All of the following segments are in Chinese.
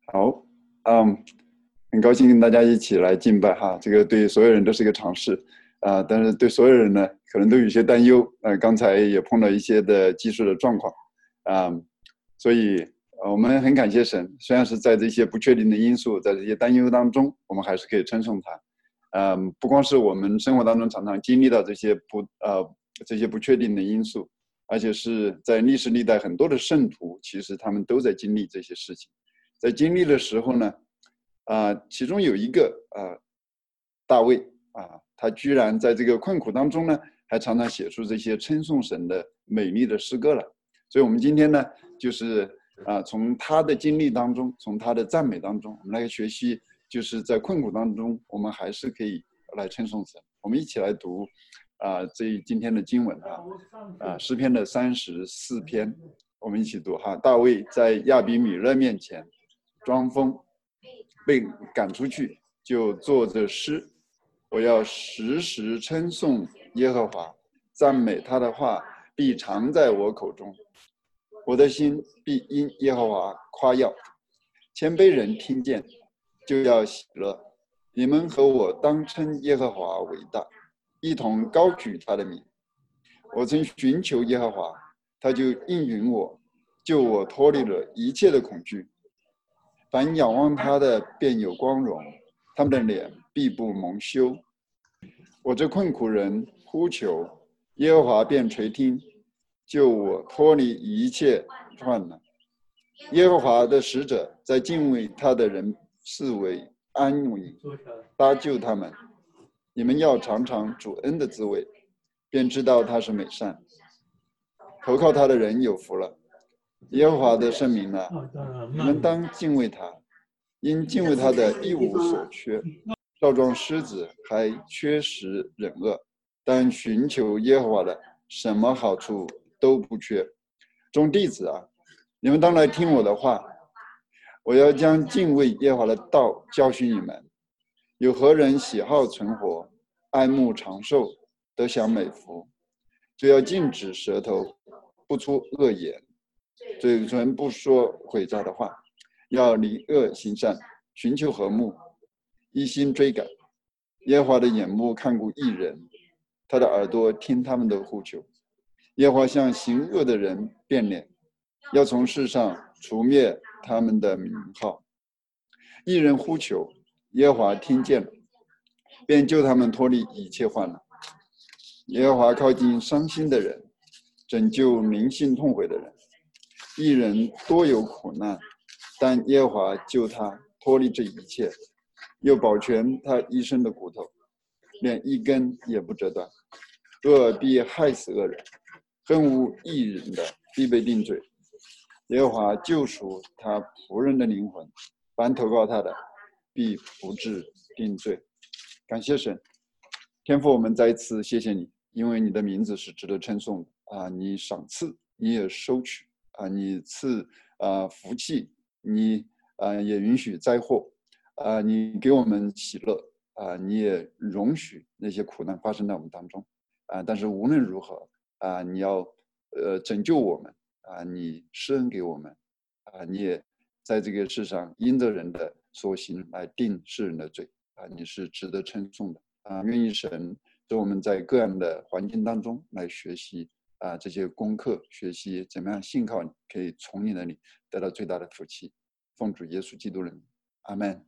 好，嗯，很高兴跟大家一起来敬拜哈，这个对所有人都是一个尝试但是对所有人呢，可能都有些担忧，刚才也碰到一些的技术的状况，啊、所以我们很感谢神，虽然是在这些不确定的因素，在这些担忧当中，我们还是可以称颂他，不光是我们生活当中常常经历到这些不确定的因素，而且是在历史历代很多的圣徒，其实他们都在经历这些事情。在经历的时候呢，其中有一个大卫他居然在这个困苦当中呢，还常常写出这些称颂神的美丽的诗歌了。所以我们今天呢，就是从他的经历当中，从他的赞美当中，我们来学习，就是在困苦当中，我们还是可以来称颂神。我们一起来读今天的经文诗篇的34篇，我们一起读哈。大卫在亚比米勒面前装疯，被赶出去，就作着诗：我要时时称颂耶和华，赞美他的话必常在我口中，我的心必因耶和华夸耀。谦卑人听见就要喜乐，你们和我当称耶和华为大，一同高举他的名。我曾寻求耶和华，他就应允我，救我脱离了一切的恐惧。凡仰望他的便有光荣，他们的脸必不蒙羞。我这困苦人呼求，耶和华便垂听，救我脱离一切患难。耶和华的使者在敬畏他的人视为安慰，搭救他们。你们要尝尝主恩的滋味，便知道他是美善。投靠他的人有福了。耶和华的圣名啊，你们当敬畏他，因敬畏他的一无所缺。少壮狮子还缺食忍饿，但寻求耶和华的，什么好处都不缺。众弟子啊，你们当来听我的话，我要将敬畏耶和华的道教训你们。有何人喜好存活，爱慕长寿，得享美福？就要禁止舌头，不出恶言，嘴唇不说诡诈的话，要离恶行善，寻求和睦，一心追赶。耶和华的眼目看顾义人，他的耳朵听他们的呼求。耶和华向行恶的人变脸，要从世上除灭他们的名号。义人呼求，耶和华听见了，便救他们脱离一切患难。耶和华靠近伤心的人，拯救灵性痛悔的人。义人多有苦难，但耶和华救他脱离这一切，又保全他一生的骨头，连一根也不折断。恶必害死恶人，恨恶义人的必被定罪。耶和华救赎他仆人的灵魂，凡投靠他的必不致定罪。感谢神，天父，我们再一次谢谢你，因为你的名字是值得称颂的你赏赐，你也收取你赐福气，你也允许灾祸你给我们喜乐你也容许那些苦难发生在我们当中但是无论如何你要拯救我们你施恩给我们你也在这个世上因着人的所行来定世人的罪你是值得称颂的愿意神使我们在各样的环境当中来学习这些功课，学习怎么样信靠你，可以从你那里得到最大的福气。奉主耶稣基督的名，阿们。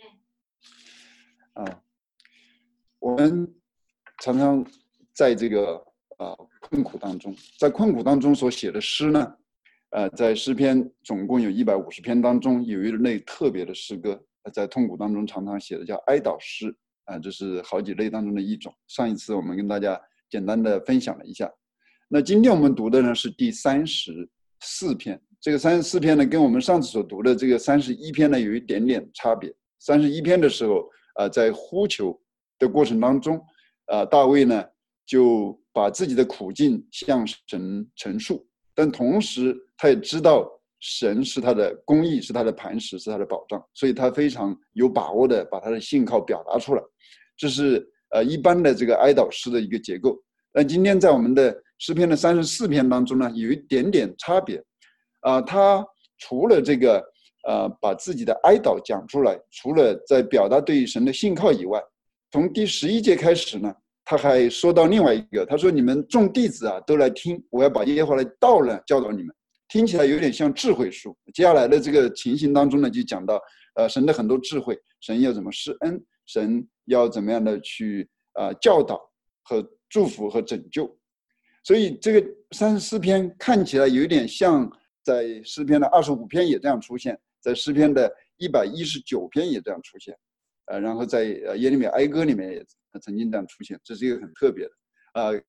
我们常常在这个困苦当中，在困苦当中所写的诗呢，在诗篇总共有150篇当中，有一类特别的诗歌，在痛苦当中常常写的叫哀悼诗这是好几类当中的一种。上一次我们跟大家简单的分享了一下。那今天我们读的呢是第34篇，这个34篇呢跟我们上次所读的这个31篇呢有一点点差别。31篇的时候在呼求的过程当中大卫呢就把自己的苦境向神陈述，但同时他也知道神是他的公义，是他的磐石，是他的保障，所以他非常有把握的把他的信靠表达出来。这是一般的这个哀悼诗的一个结构。但今天在我们的诗篇的34篇当中呢，有一点点差别他除了这个把自己的哀悼讲出来，除了在表达对神的信靠以外，从第11节开始呢，他还说到另外一个，他说你们众弟子啊都来听，我要把耶和华的道呢教导你们。听起来有点像智慧书。接下来的这个情形当中呢，就讲到神的很多智慧，神要怎么施恩，神要怎么样的去教导和祝福和拯救。所以这个34篇看起来有点像在诗篇的25篇也这样出现，在诗篇的119篇也这样出现，然后在耶利米哀歌里面也曾经这样出现，这是一个很特别的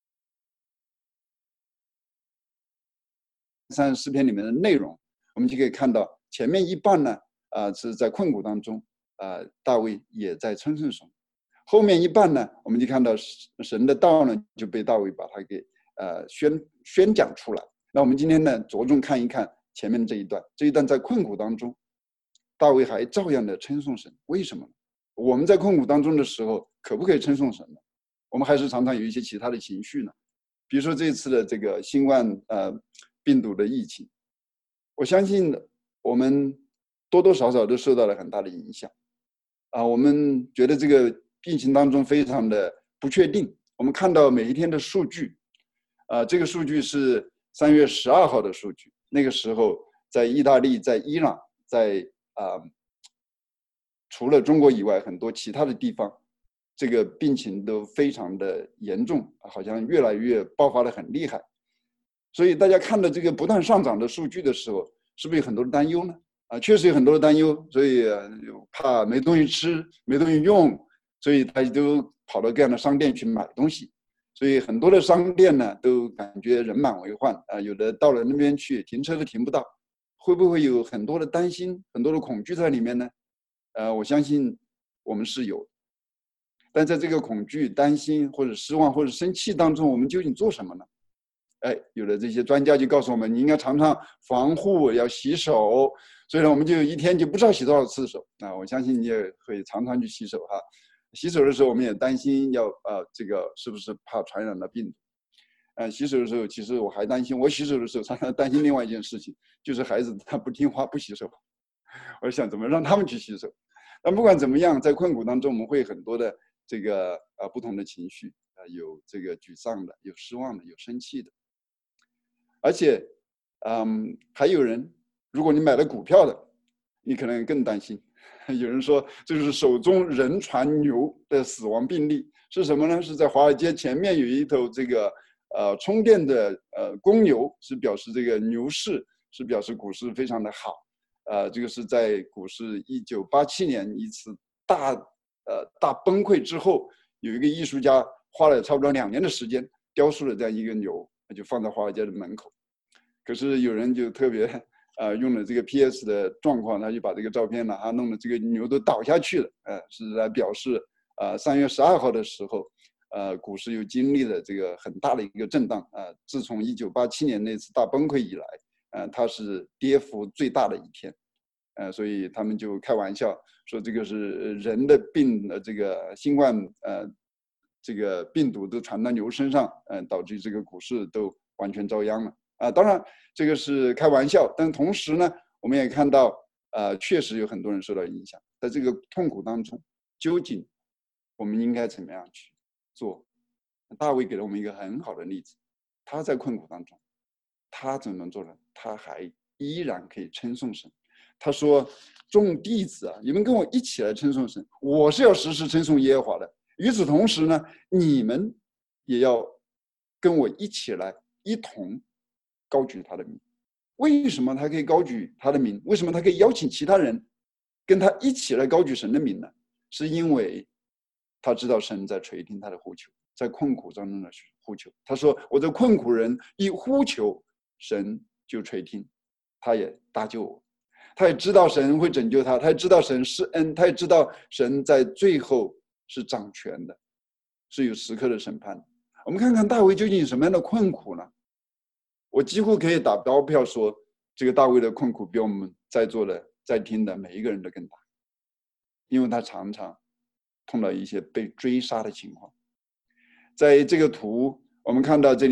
34篇里面的内容，我们就可以看到前面一半呢，是在困苦当中，大卫也在称颂神；后面一半呢，我们就看到神的道呢就被大卫把它给宣讲出来。那我们今天呢，着重看一看前面这一段，这一段在困苦当中，大卫还照样的称颂神。为什么呢？我们在困苦当中的时候，可不可以称颂神呢？我们还是常常有一些其他的情绪呢？比如说这次的这个新冠病毒的疫情，我相信我们多多少少都受到了很大的影响我们觉得这个病情当中非常的不确定。我们看到每一天的数据这个数据是3月12号的数据，那个时候在意大利、在伊朗、在除了中国以外很多其他的地方，这个病情都非常的严重，好像越来越爆发得很厉害。所以大家看到这个不断上涨的数据的时候，是不是有很多的担忧呢？确实有很多的担忧，所以怕没东西吃、没东西用，所以大家都跑到各样的商店去买东西。所以很多的商店呢，都感觉人满为患有的到了那边去停车都停不到。会不会有很多的担心、很多的恐惧在里面呢？我相信我们是有，但在这个恐惧、担心或者失望或者生气当中，我们究竟做什么呢？有的这些专家就告诉我们，你应该常常防护，要洗手。所以呢，我们就一天就不知道洗多少次手。我相信你也会常常去洗手哈。洗手的时候，我们也担心要这个是不是怕传染了病毒。洗手的时候，其实我还担心，我洗手的时候常常担心另外一件事情，就是孩子他不听话不洗手。我想怎么让他们去洗手。但不管怎么样，在困苦当中，我们会很多的这个不同的情绪有这个沮丧的，有失望的，有生气的。而且还有人，如果你买了股票的，你可能更担心。有人说这就是手中人传牛的死亡病例是什么呢？是在华尔街前面有一头这个充电的公牛，是表示这个牛市，是表示股市非常的好。这个是在股市1987年一次大崩溃之后，有一个艺术家花了差不多2年的时间雕塑了这样一个牛，就放在华尔街的门口。可是有人就特别用了这个 PS 的状况，他就把这个照片呢弄得这个牛都倒下去了，是来表示3月12号的时候，股市又经历了这个很大的一个震荡自从1987年那次大崩溃以来，它是跌幅最大的一天，所以他们就开玩笑说这个是人的病这个新冠这个病毒都传到牛身上，导致这个股市都完全遭殃了。当然这个是开玩笑，但同时呢，我们也看到确实有很多人受到影响。在这个痛苦当中，究竟我们应该怎么样去做？大卫给了我们一个很好的例子，他在困苦当中，他怎么能做呢？他还依然可以称颂神。他说：“众弟子啊，你们跟我一起来称颂神，我是要时时称颂耶和华的。与此同时呢，你们也要跟我一起来，一同高举他的名。为什么他可以高举他的名？为什么他可以邀请其他人跟他一起来高举神的名呢？是因为他知道神在垂听他的呼求，在困苦当中的呼求。他说：我这困苦人一呼求，神就垂听，他也搭救我。他也知道神会拯救他，他也知道神施恩，他也知道神在最后是掌权的，是有时刻的审判。我们看看大卫究竟有什么样的困苦呢？我几乎可以打包票说，这个大卫的困苦比我们在座的、在听的每一个人都更大，因为他常常碰到一些被追杀的情况。在这个图，我们看到这里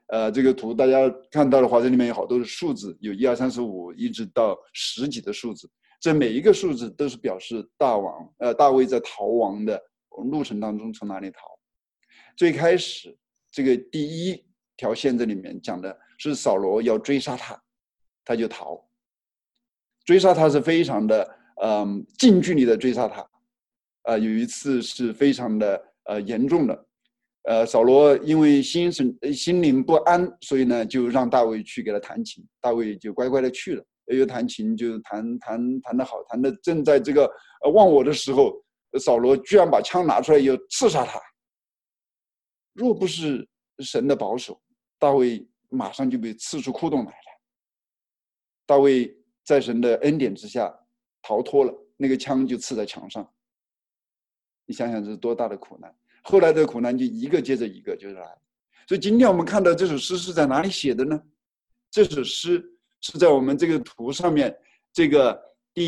这个图大家看到的话，这里面有好多的数字，有1、2、3、4、5，一直到10几的数字。这每一个数字都是表示大卫在逃亡的路程当中从哪里逃。最开始这个第一条线这里面讲的是扫罗要追杀他，他就逃。追杀他是非常的近距离的追杀他，有一次是非常的严重的。扫罗因为心灵不安，所以呢就让大卫去给他弹琴，大卫就乖乖的去了。又弹琴就弹得好，弹的正在这个忘我的时候，扫罗居然把枪拿出来又刺杀他。若不是神的保守，大卫马上就被刺出窟窿来了。大卫在神的恩典之下逃脱了，那个枪就刺在墙上。你想想这是多大的苦难，后来的苦难就一个接着一个就来。所以今天我们看到这首诗是在哪里写的呢？这首诗是在我们这个图上面，这个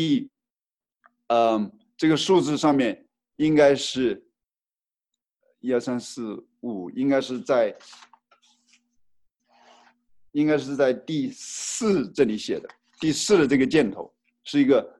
这个数字上面应该是1、2、3、4、5，应该是在第4这里写的。第4的这个箭头是一个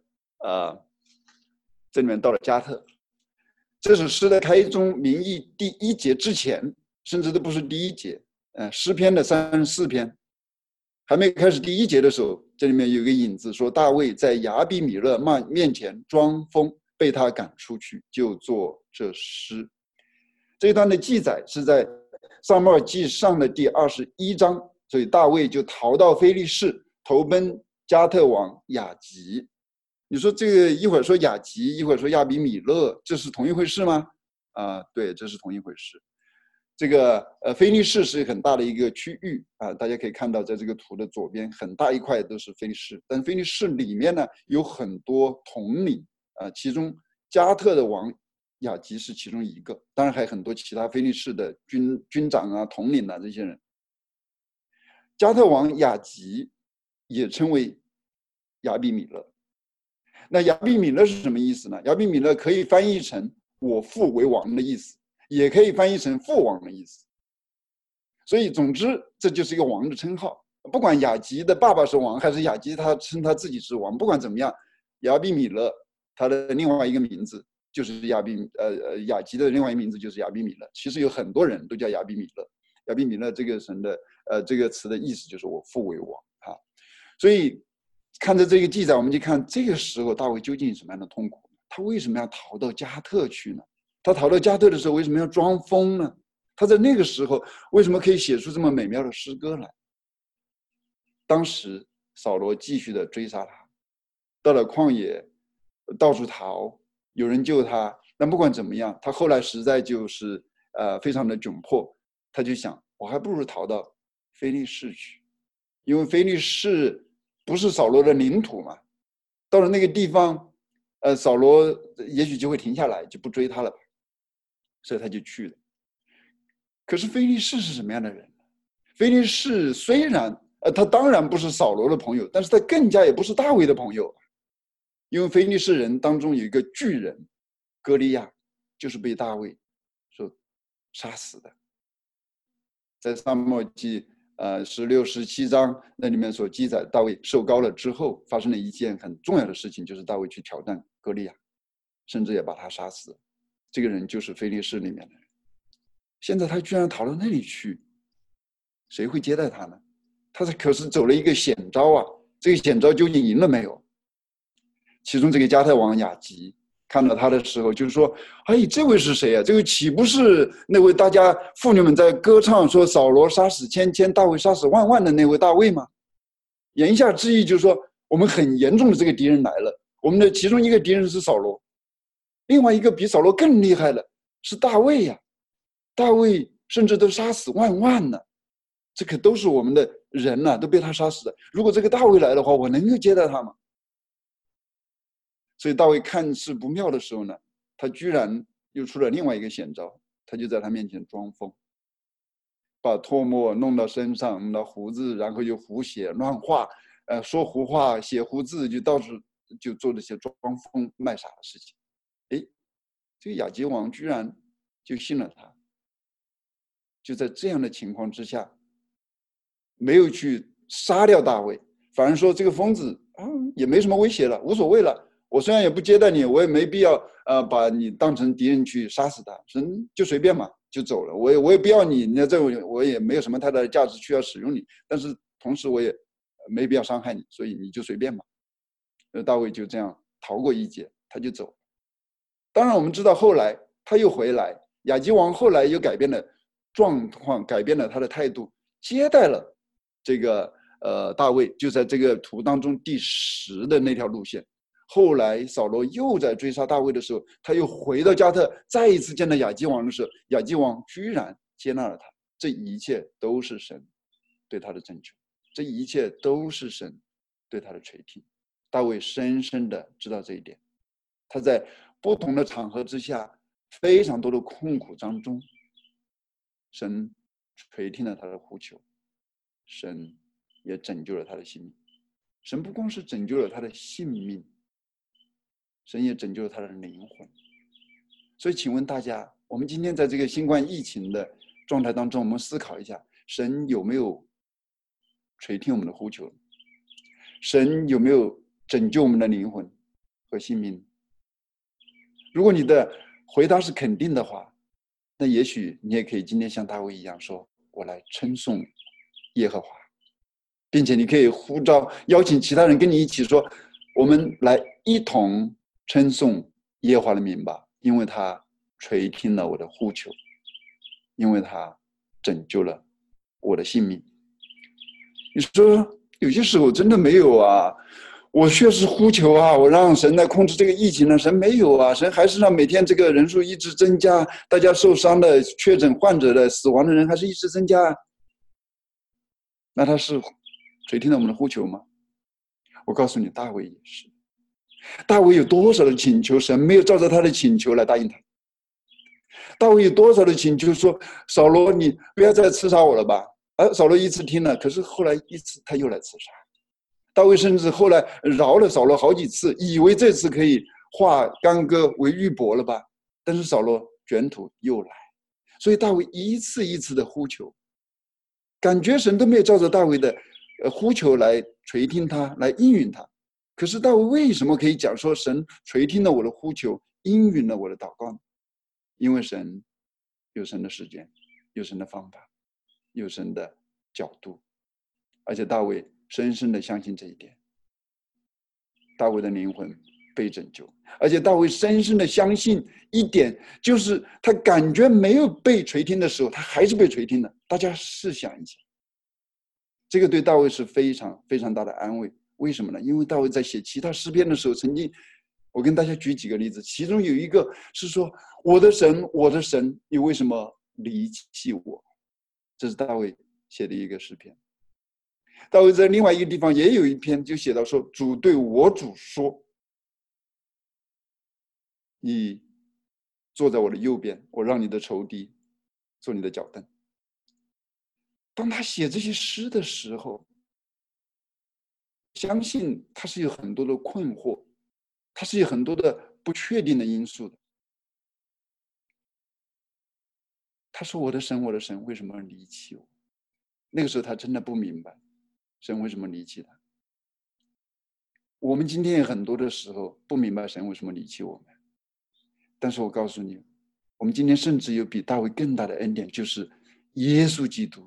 这里面到了加特。这首诗的开宗明义第1节之前，甚至都不是第1节，诗篇的34篇还没开始第1节的时候，这里面有一个引子说大卫在亚比米勒面前装疯，被他赶出去，就作这诗。这一段的记载是在撒母耳记上的第21章，所以大卫就逃到非利士，投奔加特王雅吉。你说这个一会儿说雅吉，一会儿说亚比米勒，这是同一回事吗？对，这是同一回事。这个非利士是很大的一个区域大家可以看到，在这个图的左边很大一块都是非利士，但非利士里面呢有很多统领其中加特的王雅吉是其中一个，当然还有很多其他非利士的军长统领这些人。加特王雅吉也称为亚比米勒。那亚比米勒是什么意思呢？亚比米勒可以翻译成我父为王的意思，也可以翻译成父王的意思。所以总之这就是一个王的称号，不管雅吉的爸爸是王还是雅吉他称他自己是王，不管怎么样，亚比米勒他的另外一个名字就是雅吉的另外一个名字就是亚比米勒。其实有很多人都叫亚比米勒。亚比米勒这个神的这个词的意思就是我父为王所以看着这个记载，我们就看这个时候大卫究竟有什么样的痛苦？他为什么要逃到加特去呢？他逃到加特的时候为什么要装疯呢？他在那个时候为什么可以写出这么美妙的诗歌来？当时扫罗继续的追杀他，到了旷野到处逃，有人救他。但不管怎么样，他后来实在就是非常的窘迫，他就想我还不如逃到非利士去，因为非利士不是扫罗的领土嘛。到了那个地方扫罗也许就会停下来，就不追他了吧，所以他就去了。可是非利士是什么样的人？非利士虽然他当然不是扫罗的朋友，但是他更加也不是大卫的朋友，因为非利士人当中有一个巨人歌利亚，就是被大卫所杀死的。在撒母耳记16、17章那里面所记载，大卫受膏了之后发生了一件很重要的事情，就是大卫去挑战歌利亚，甚至也把他杀死。这个人就是非利士里面的人。现在他居然逃到那里去，谁会接待他呢？他可是走了一个险招这个险招究竟赢了没有？其中这个加特王雅吉看到他的时候，就是说：“哎，这位是谁这个岂不是那位大家妇女们在歌唱说扫罗杀死千千，大卫杀死万万的那位大卫吗？”言下之意就是说，我们很严重的这个敌人来了。我们的其中一个敌人是扫罗，另外一个比扫罗更厉害的是大卫大卫甚至都杀死万万呢，这可都是我们的人都被他杀死的。如果这个大卫来的话，我能够接待他吗？所以大卫看势不妙的时候呢，他居然又出了另外一个险招，他就在他面前装疯，把唾沫弄到身上，弄到胡子，然后又胡写乱画，说胡话，写胡字，就到处就做这些装疯卖傻的事情。这个亚吉王居然就信了他。就在这样的情况之下， 没有去杀掉大卫，反而说这个疯子也没什么威胁了，无所谓了。我虽然也不接待你，我也没必要把你当成敌人去杀死他，神就随便嘛，就走了。我也不要你，那这我也没有什么太大的价值需要使用你，但是同时我也没必要伤害你，所以你就随便嘛。大卫就这样逃过一劫，他就走了。当然我们知道后来他又回来，亚基王后来又改变了状况，改变了他的态度，接待了这个大卫，就在这个图当中第10的那条路线。后来扫罗又在追杀大卫的时候，他又回到加特，再一次见到亚基王的时候，亚基王居然接纳了他。这一切都是神对他的拯救，这一切都是神对他的垂听。大卫深深的知道这一点，他在不同的场合之下，非常多的困苦当中，神垂听了他的呼求，神也拯救了他的性命。神不光是拯救了他的性命，神也拯救了他的灵魂。所以请问大家，我们今天在这个新冠疫情的状态当中，我们思考一下，神有没有垂听我们的呼求？神有没有拯救我们的灵魂和性命？如果你的回答是肯定的话，那也许你也可以今天像大卫一样说，我来称颂耶和华，并且你可以呼召邀请其他人跟你一起说，我们来一同称颂耶和华的名吧，因为他垂听了我的呼求，因为他拯救了我的性命。你说有些时候真的没有啊，我确实呼求啊，我让神来控制这个疫情呢，神没有啊，神还是让每天这个人数一直增加，大家受伤的、确诊患者的、死亡的人还是一直增加。那他是垂听了我们的呼求吗？我告诉你，大卫也是。大卫有多少的请求，神没有照着他的请求来答应他。大卫有多少的请求说，扫罗你不要再刺杀我了吧。扫罗一次听了，可是后来一次他又来刺杀。大卫甚至后来饶了扫罗好几次，以为这次可以化干戈为玉帛了吧，但是扫罗卷土又来。所以大卫一次一次的呼求，感觉神都没有照着大卫的呼求来垂听他，来应允他。可是大卫为什么可以讲说神垂听了我的呼求，应允了我的祷告呢？因为神有神的时间，有神的方法，有神的角度，而且大卫深深的相信这一点。大卫的灵魂被拯救，而且大卫深深的相信一点，就是他感觉没有被垂听的时候，他还是被垂听的。大家试想一下，这个对大卫是非常非常大的安慰。为什么呢？因为大卫在写其他诗篇的时候，曾经我跟大家举几个例子，其中有一个是说，我的神，我的神，你为什么离弃我？这是大卫写的一个诗篇。大卫在另外一个地方也有一篇，就写到说，主对我主说，你坐在我的右边，我让你的仇敌做你的脚凳。当他写这些诗的时候，相信他是有很多的困惑，他是有很多的不确定的因素的。他说，我的神，我的神，为什么离弃我？那个时候他真的不明白神为什么离弃他。我们今天有很多的时候不明白神为什么离弃我们，但是我告诉你，我们今天甚至有比大卫更大的恩典，就是耶稣基督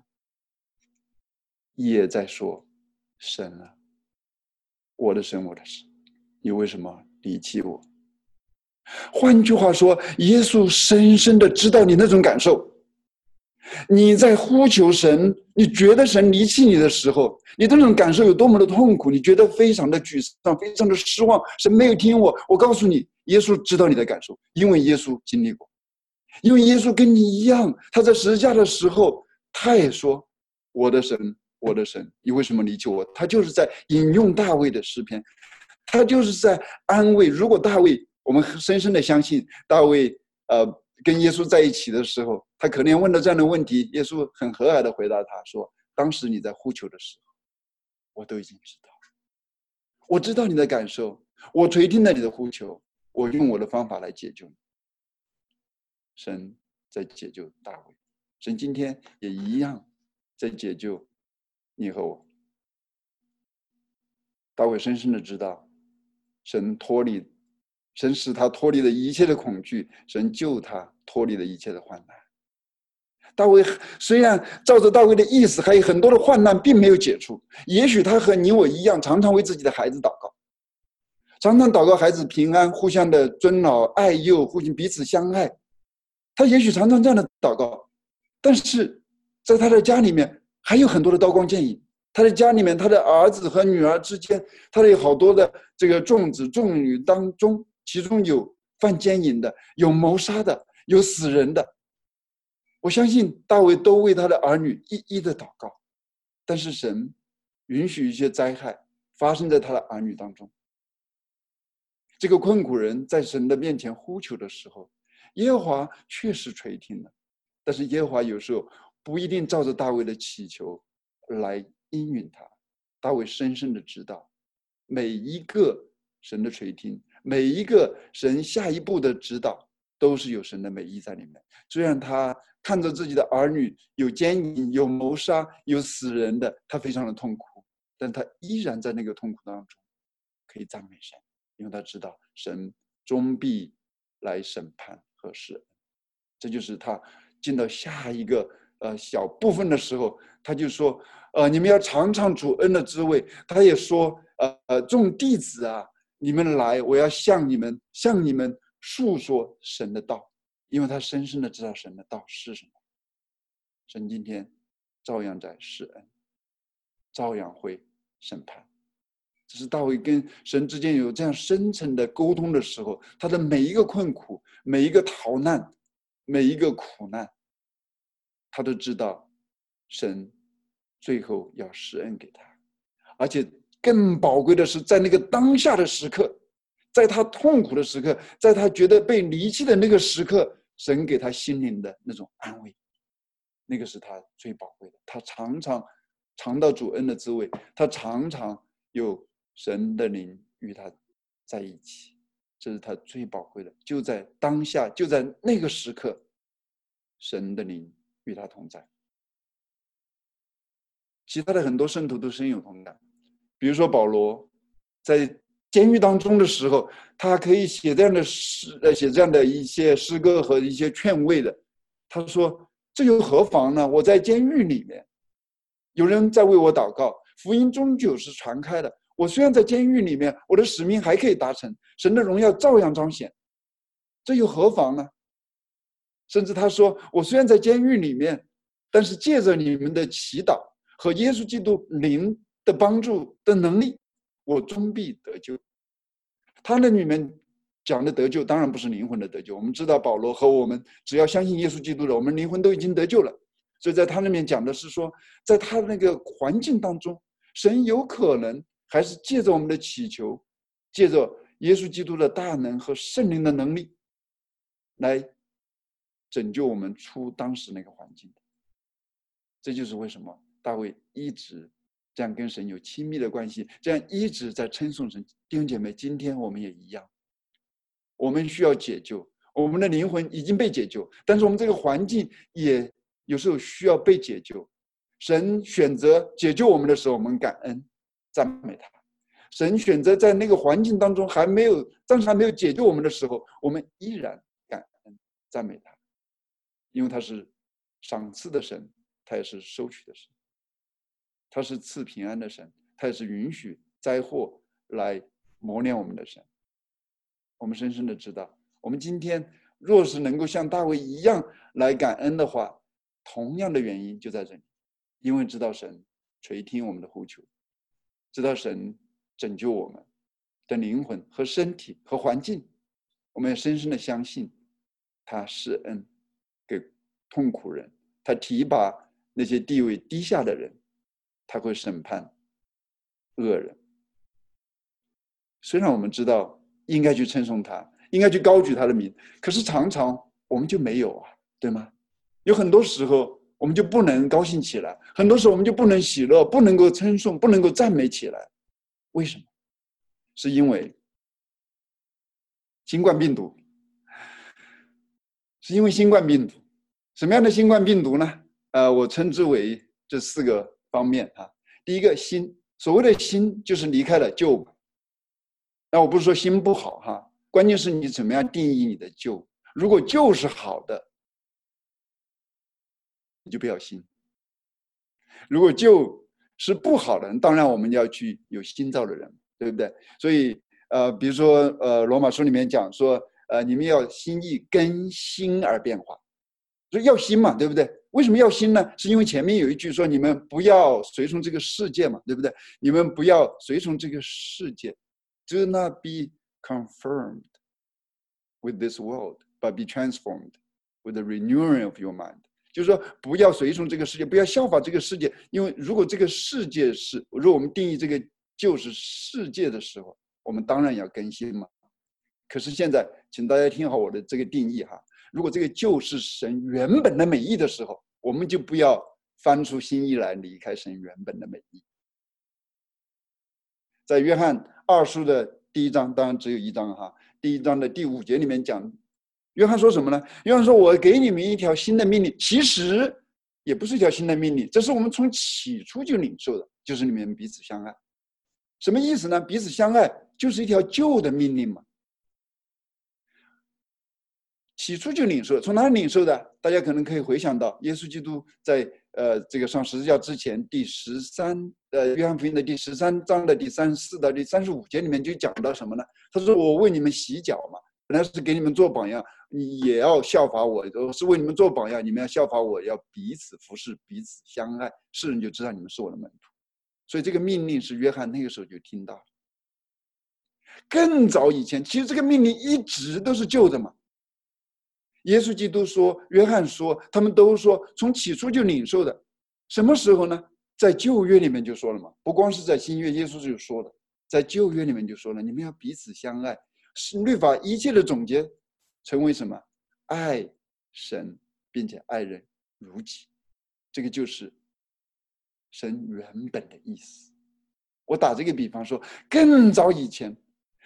也在说，神啊，我的神，我的神，你为什么离弃我？换句话说，耶稣深深的知道你那种感受。你在呼求神，你觉得神离弃你的时候，你的那种感受有多么的痛苦，你觉得非常的沮丧，非常的失望，神没有听我。我告诉你，耶稣知道你的感受，因为耶稣经历过，因为耶稣跟你一样，他在十字架的时候，他也说，我的神，我的神，你为什么离弃我？他就是在引用大卫的诗篇，他就是在安慰。如果大卫，我们深深的相信大卫跟耶稣在一起的时候，他可能问了这样的问题，耶稣很和蔼的回答他说，当时你在呼求的时候，我都已经知道，我知道你的感受，我垂听了你的呼求，我用我的方法来解救你。神在解救大卫，神今天也一样在解救你和我。大卫深深的知道，神使他脱离了一切的恐惧，神救他脱离了一切的患难。大卫虽然照着大卫的意思，还有很多的患难并没有解除，也许他和你我一样，常常为自己的孩子祷告，常常祷告孩子平安，互相的尊老爱幼，互相彼此相爱。他也许常常这样的祷告，但是在他的家里面还有很多的刀光剑影。他的家里面，他的儿子和女儿之间，他的有好多的这个重子重女当中，其中有犯奸淫的，有谋杀的，有死人的。我相信大卫都为他的儿女一一的祷告，但是神允许一些灾害发生在他的儿女当中。这个困苦人在神的面前呼求的时候，耶和华确实垂听了，但是耶和华有时候不一定照着大卫的祈求来应允他。大卫深深的知道，每一个神的垂听，每一个神下一步的指导，都是有神的美意在里面。虽然他看着自己的儿女有奸淫、有谋杀、有死人的，他非常的痛苦，但他依然在那个痛苦当中可以赞美神，因为他知道神终必来审判和施恩。这就是他进到下一个小部分的时候，他就说你们要尝尝主恩的滋味。他也说众弟子啊，你们来，我要向你们述说神的道，因为他深深的知道神的道是什么。神今天照样在施恩，照样会审判。这是大卫跟神之间有这样深层的沟通的时候，他的每一个困苦，每一个逃难，每一个苦难，他都知道神最后要施恩给他。而且更宝贵的是，在那个当下的时刻，在他痛苦的时刻，在他觉得被离弃的那个时刻，神给他心灵的那种安慰，那个是他最宝贵的。他常常尝到主恩的滋味，他常常有神的灵与他在一起，这是他最宝贵的。就在当下，就在那个时刻，神的灵与他同在。其他的很多圣徒都深有同感，比如说保罗在监狱当中的时候，他可以写这样的诗，写这样的一些诗歌和一些劝慰的。他说：“这又何妨呢？我在监狱里面，有人在为我祷告，福音终究是传开的。我虽然在监狱里面，我的使命还可以达成，神的荣耀照样彰显，这又何妨呢？”甚至他说：“我虽然在监狱里面，但是借着你们的祈祷和耶稣基督灵的帮助的能力，我终必得救。”他那里面讲的得救，当然不是灵魂的得救。我们知道保罗和我们只要相信耶稣基督的，我们灵魂都已经得救了。所以在他那边讲的是说，在他那个环境当中，神有可能还是借着我们的祈求，借着耶稣基督的大能和圣灵的能力，来拯救我们出当时那个环境的。这就是为什么大卫一直这样跟神有亲密的关系，这样一直在称颂神。弟兄姐妹，今天我们也一样，我们需要解救，我们的灵魂已经被解救，但是我们这个环境也有时候需要被解救。神选择解救我们的时候，我们感恩赞美他；神选择在那个环境当中暂时还没有解救我们的时候，我们依然感恩赞美他，因为他是赏赐的神，他也是收取的神。他是赐平安的神，他也是允许灾祸来磨练我们的神。我们深深的知道，我们今天若是能够像大卫一样来感恩的话，同样的原因就在这里，因为知道神垂听我们的呼求，知道神拯救我们的灵魂和身体和环境，我们也深深的相信他施恩给痛苦人，他提拔那些地位低下的人，他会审判恶人。虽然我们知道应该去称颂他，应该去高举他的名，可是常常我们就没有啊，对吗？有很多时候我们就不能高兴起来，很多时候我们就不能喜乐，不能够称颂，不能够赞美起来。为什么？是因为新冠病毒，是因为新冠病毒。什么样的新冠病毒呢？我称之为这4个方面啊。 第一个新，所谓的新就是离开了旧。那我不是说新不好哈，关键是你怎么样定义你的旧。如果旧是好的，你就不要新；如果旧是不好的，当然我们要去有新造的人，对不对？所以比如说罗马书里面讲说你们要心意更新而变化，所以要新嘛，对不对？为什么要新呢？是因为前面有一句说你们不要随从这个世界嘛，对不对？你们不要随从这个世界 ，Do not be conformed with this world, but be transformed with the renewing of your mind。就是说，不要随从这个世界，不要效法这个世界，因为如果这个世界是，如果我们定义这个就是世界的时候，我们当然要更新嘛。可是现在，请大家听好我的这个定义哈。如果这个就是神原本的美意的时候，我们就不要翻出新意来离开神原本的美意。在约翰二书的第1章，当然只有1章哈，第1章的第5节里面讲，约翰说什么呢？约翰说：“我给你们一条新的命令，其实也不是一条新的命令，这是我们从起初就领受的，就是你们彼此相爱。”什么意思呢？彼此相爱就是一条旧的命令嘛。起初就领受，从哪里领受的？大家可能可以回想到，耶稣基督在这个上十字架之前，约翰福音的第13章的第34到第35节里面就讲到什么呢？他说：“我为你们洗脚嘛，本来是给你们做榜样，你也要效法我。我是为你们做榜样，你们要效法我，要彼此服侍，彼此相爱，世人就知道你们是我的门徒。”所以这个命令是约翰那个时候就听到了。更早以前，其实这个命令一直都是旧的嘛。耶稣基督说，约翰说，他们都说从起初就领受的。什么时候呢？在旧约里面就说了嘛，不光是在新约，耶稣就说了，在旧约里面就说了，你们要彼此相爱。律法一切的总结成为什么？爱神，并且爱人如己。这个就是神原本的意思。我打这个比方说，更早以前，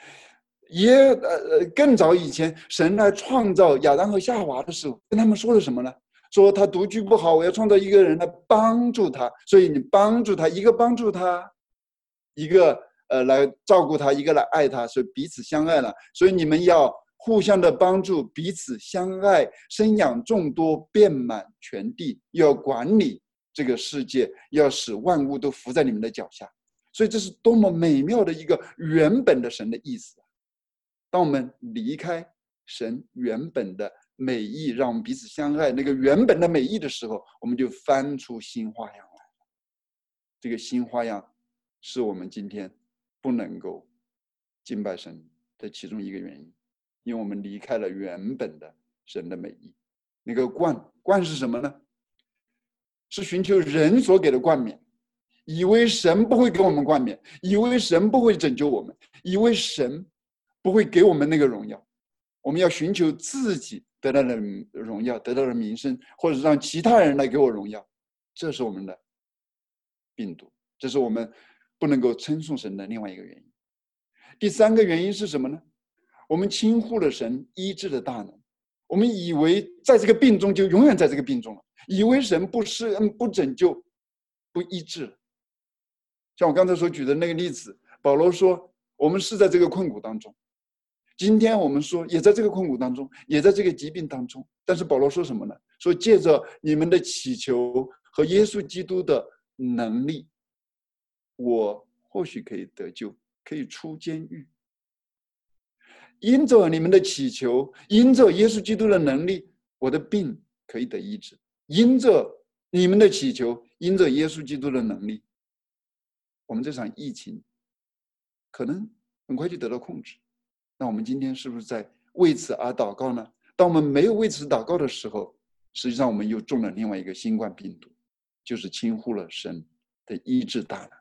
更早以前，神来创造亚当和夏娃的时候，跟他们说了什么呢？说他独居不好，我要创造一个人来帮助他。所以你帮助他，一个帮助他，一个来照顾他，一个来爱他，所以彼此相爱了。所以你们要互相的帮助，彼此相爱，生养众多，遍满全地，要管理这个世界，要使万物都伏在你们的脚下。所以这是多么美妙的一个原本的神的意思。当我们离开神原本的美意，让我们彼此相爱那个原本的美意的时候，我们就翻出新花样来了。这个新花样是我们今天不能够敬拜神的其中一个原因，因为我们离开了原本的神的美意。那个冠是什么呢？是寻求人所给的冠冕，以为神不会给我们冠冕，以为神不会拯救我们，以为神不会给我们那个荣耀。我们要寻求自己得到的荣耀，得到的名声，或者让其他人来给我荣耀，这是我们的病毒，这是我们不能够称颂神的另外一个原因。第三个原因是什么呢？我们轻忽了神医治的大能，我们以为在这个病中就永远在这个病中了，以为神不施恩、不拯救、不医治了。像我刚才所举的那个例子，保罗说我们是在这个困苦当中，今天我们说也在这个困苦当中，也在这个疾病当中，但是保罗说什么呢？说借着你们的祈求和耶稣基督的能力，我或许可以得救，可以出监狱。因着你们的祈求，因着耶稣基督的能力，我的病可以得医治。因着你们的祈求，因着耶稣基督的能力，我们这场疫情可能很快就得到控制。那我们今天是不是在为此而祷告呢？当我们没有为此祷告的时候，实际上我们又中了另外一个新冠病毒，就是轻忽了神的医治大能。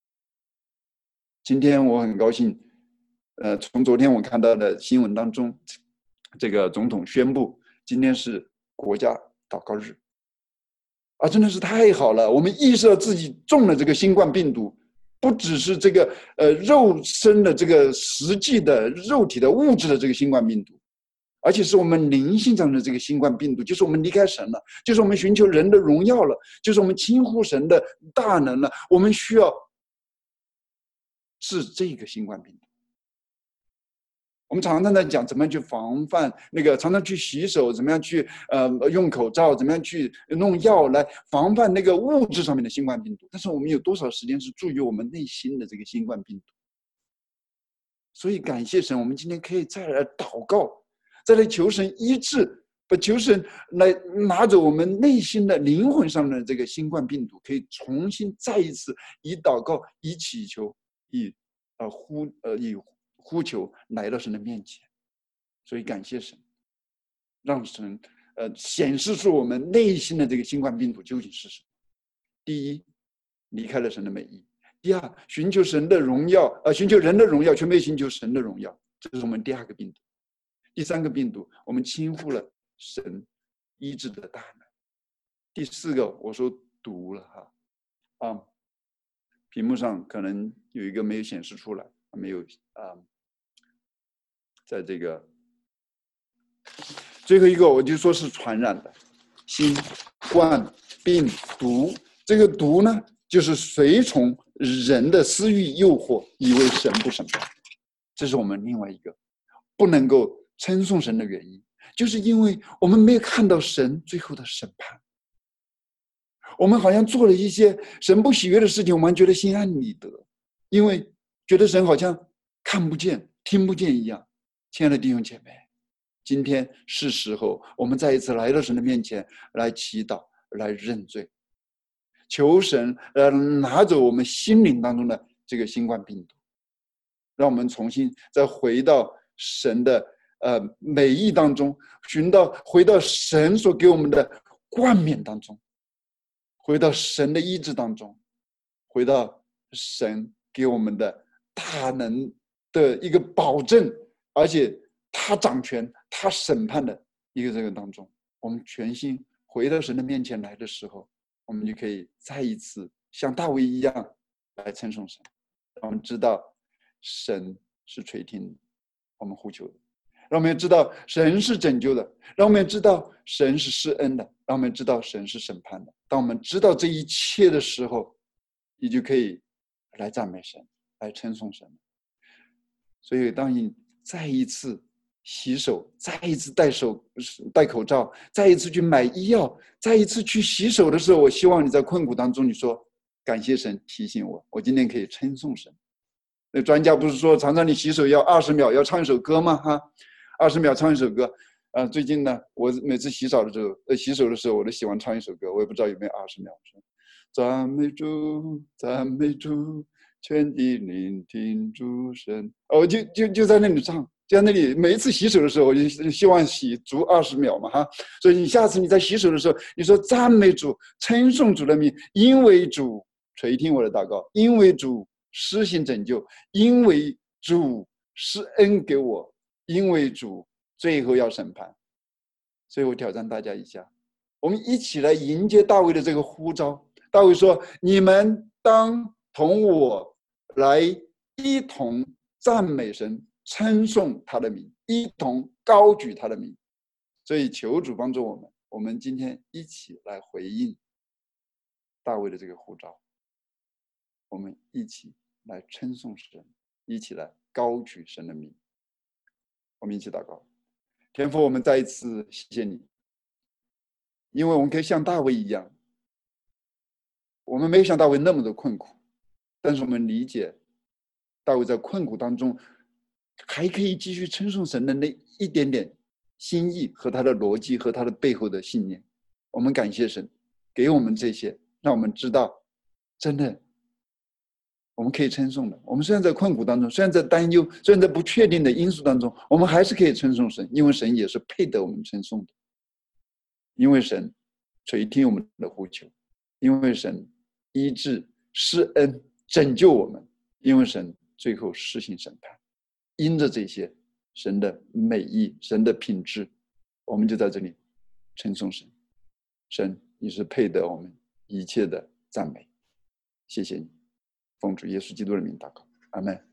今天我很高兴，从昨天我看到的新闻当中，这个总统宣布今天是国家祷告日，真的是太好了！我们意识到自己中了这个新冠病毒。不只是这个肉身的这个实际的肉体的物质的这个新冠病毒， 而且是我们灵性上的这个新冠病毒，就是我们离开神了，就是我们寻求人的荣耀了，就是我们轻忽神的大能了。我们需要治这个新冠病毒。我们常常在讲怎么样去防范那个，常常去洗手，怎么样去用口罩，怎么样去弄药来防范那个物质上面的新冠病毒。但是我们有多少时间是注意我们内心的这个新冠病毒？所以感谢神，我们今天可以再来祷告，再来求神医治，求神来拿走我们内心的灵魂上的这个新冠病毒，可以重新再一次以祷告、以祈求、以呼求来到神的面前。所以感谢神，让神显示出我们内心的这个新冠病毒究竟是什么。第一，离开了神的美意；第二，寻求神的荣耀，寻求人的荣耀，却没有寻求神的荣耀，这是我们第二个病毒。第三个病毒，我们轻忽了神医治的大能。第四个，我说毒了哈，屏幕上可能有一个没有显示出来，没有在这个最后一个我就说是传染的新冠病毒。这个毒呢，就是随从人的私欲诱惑，以为神不审判。这是我们另外一个不能够称颂神的原因，就是因为我们没有看到神最后的审判。我们好像做了一些神不喜悦的事情，我们觉得心安理得，因为觉得神好像看不见听不见一样。亲爱的弟兄姐妹，今天是时候我们再一次来到神的面前来祈祷，来认罪，求神拿走我们心灵当中的这个新冠病毒，让我们重新再回到神的美意当中，回到神所给我们的冠冕当中，回到神的医治当中，回到神给我们的大能的一个保证，而且他掌权他审判的一个这个当中，我们全心回到神的面前来的时候，我们就可以再一次像大卫一样来称颂神，让我们知道神是垂听我们呼求的，让我们知道神是拯救的，让我们知道神是施恩的，让我们知道神是审判的。当我们知道这一切的时候，你就可以来赞美神，来称颂神。所以当你再一次洗手，再一次戴口罩，再一次去买医药，再一次去洗手的时候，我希望你在困苦当中，你说感谢神提醒我，我今天可以称颂神。那专家不是说常常你洗手要20秒要唱一首歌吗？20秒唱一首歌。最近呢，我每次洗手的时候，我都喜欢唱一首歌，我也不知道有没有20秒。赞美主，赞美主，全地聆听主声。就在那里唱，就在那里每一次洗手的时候，我就希望洗足20秒嘛所以你下次你在洗手的时候，你说赞美主，称颂主的名，因为主垂听我的祷告，因为主施行拯救，因为主施恩给我，因为主最后要审判。所以我挑战大家一下，我们一起来迎接大卫的这个呼召。大卫说，你们当同我来一同赞美神，称颂他的名，一同高举他的名。所以求主帮助我们，我们今天一起来回应大卫的这个呼召，我们一起来称颂神，一起来高举神的名。我们一起祷告。天父，我们再一次谢谢你，因为我们可以像大卫一样，我们没有像大卫那么的困苦，但是我们理解大卫在困苦当中还可以继续称颂神的那一点点心意和他的逻辑和他的背后的信念。我们感谢神给我们这些，让我们知道真的我们可以称颂的。我们虽然在困苦当中，虽然在担忧，虽然在不确定的因素当中，我们还是可以称颂神，因为神也是配得我们称颂的，因为神垂听我们的呼求，因为神医治施恩拯救我们，因为神最后施行审判。因着这些神的美意，神的品质，我们就在这里称颂神。神，你是配得我们一切的赞美，谢谢你。奉主耶稣基督的名祷告，阿们。